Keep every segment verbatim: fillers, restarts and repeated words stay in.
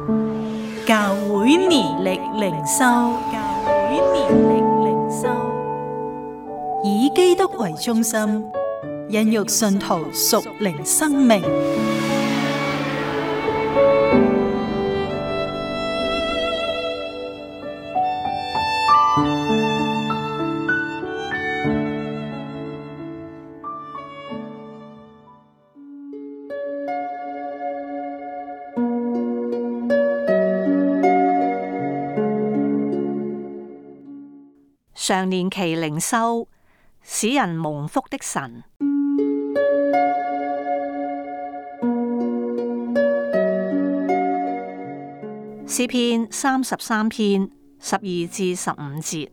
教會年曆靈修，教會年曆靈修，以基督為中心，孕育信徒屬靈生命。 常年期靈修，使人蒙福的神。詩篇三十三篇十二至十五節：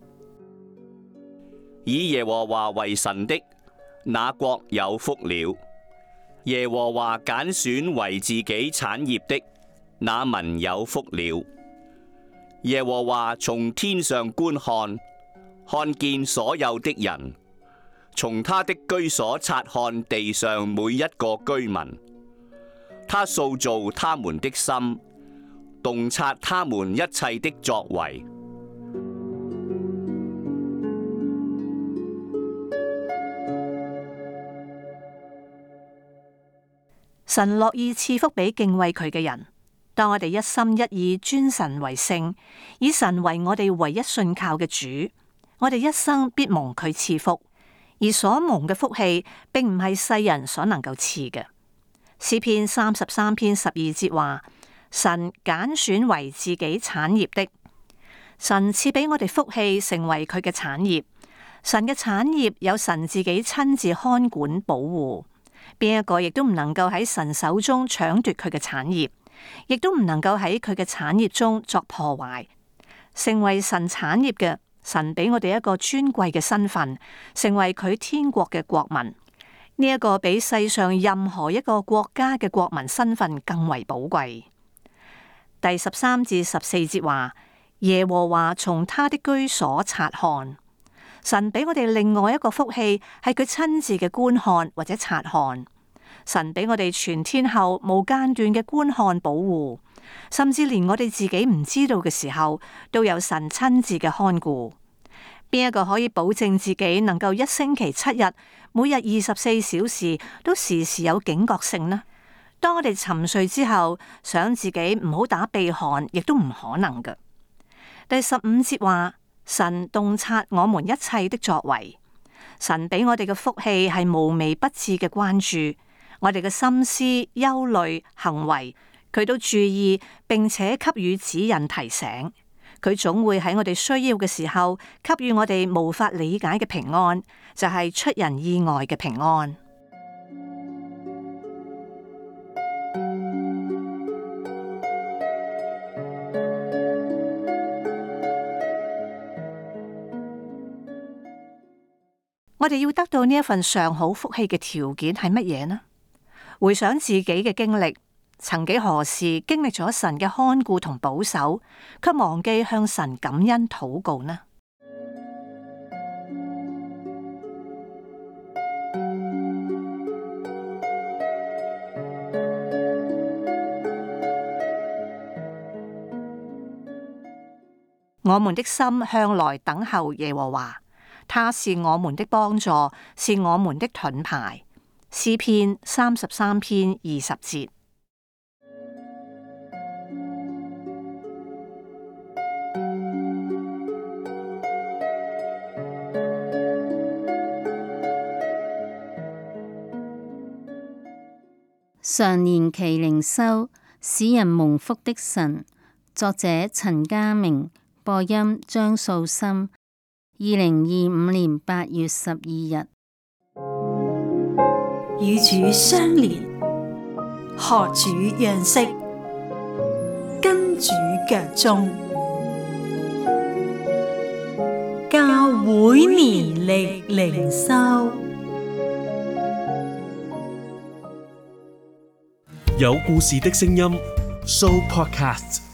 以耶和華為神的，那國有福了；耶和華揀選為自己產業的，那民有福了。耶和華從天上觀看，看見所有的人，從他的居所察看地上每一個居民。他塑造他們的心，洞察他們一切的作為。 神樂意賜福俾敬畏佢嘅人。當我哋一心一意尊神為聖，以神為我哋唯一信靠嘅主，我哋一生必蒙佢賜福。而所蒙嘅福氣，並唔係世人所能夠賜嘅。詩篇三十三篇十二節話：神揀選為自己產業的，神賜俾我哋福氣，成為佢嘅產業。神嘅產業有神自己親自看管保護，邊一個亦都唔能夠喺神手中搶奪佢嘅產業，亦都唔能夠喺佢嘅產業中作破壞。成為神產業嘅，神俾我哋一個尊貴嘅身份，成為佢天國嘅國民。呢一個比世上任何一個國家嘅國民身份更為寶貴。第十三至十四節話：耶和華從他的居所察看。神俾我哋另外一個福氣，係佢親自嘅觀看或者察看。神俾我哋全天候無間斷嘅觀看保護，甚至連我哋自己唔知道嘅時候，都有神親自嘅看顧。邊一個可以保證自己能夠一星期七日，每日二十四小時都時時有警覺性呢？當我哋沉睡之後，想自己唔好打鼻鼾，亦都唔可能嘅。第十五節話：神洞察我們一切的作為。神俾我哋嘅福氣係無微不至嘅關注。我哋嘅心思、憂慮、行為，佢都注意，並且給予指引提醒。佢總會喺我哋需要嘅時候，給予我哋無法理解嘅平安，就係出人意外嘅平安。我哋要得到呢一份上好福氣嘅條件係乜嘢呢？回想自己嘅經歷，曾幾何時經歷咗神嘅看顧同保守，卻忘記向神感恩禱告呢？我們的心向來等候耶和華，他是我們的幫助，是我們的盾牌。詩篇三十三篇二十節。 常年期靈修，使人蒙福的神。作者陳家明，播音張素心。二零二五年八月十二日。 與主相連，學主樣式，跟主腳蹤，教會年曆靈修， 有故事的聲音 ，Show Podcast。